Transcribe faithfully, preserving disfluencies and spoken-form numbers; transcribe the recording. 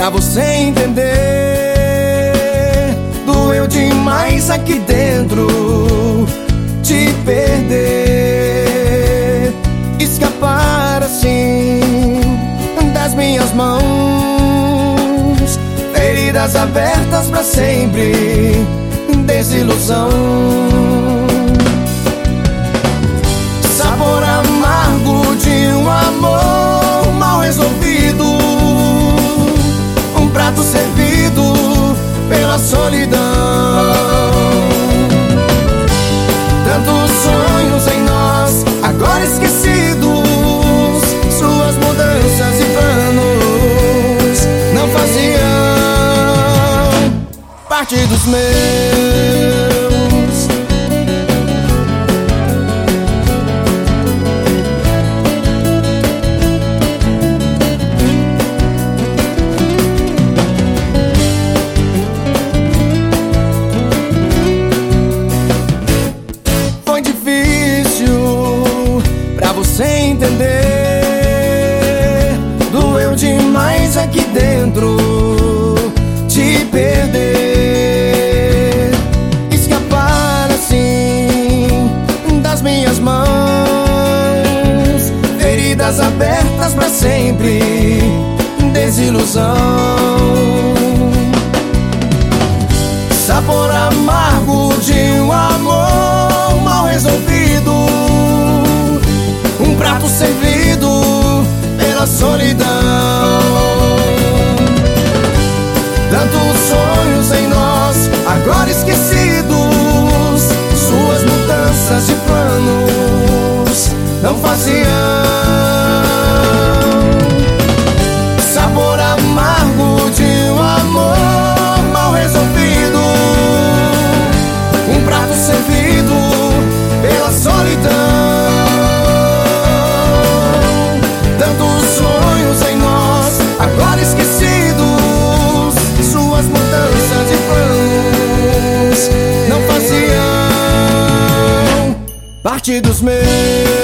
pra você entender. Doeu demais aqui dentro te perder, escapar assim das minhas mãos, feridas abertas pra sempre, desilusão. Sabor amargo de um amor mal resolvido, um prato servido pela solidão. Tantos sonhos em nós, agora esquecidos, suas mudanças e planos não faziam parte dos meus. Você entender, doeu demais aqui dentro te perder, escapar assim das minhas mãos, feridas abertas pra sempre, desilusão. Sabor amargo de um amor mal resolvido, um prato servido pela solidão. Tantos sonhos em nós, agora esquecidos, suas mudanças de planos não faziam. Sabor amargo de um amor mal resolvido, um prato servido pela solidão. Agora esquecidos, suas mudanças de planos não faziam parte dos meus.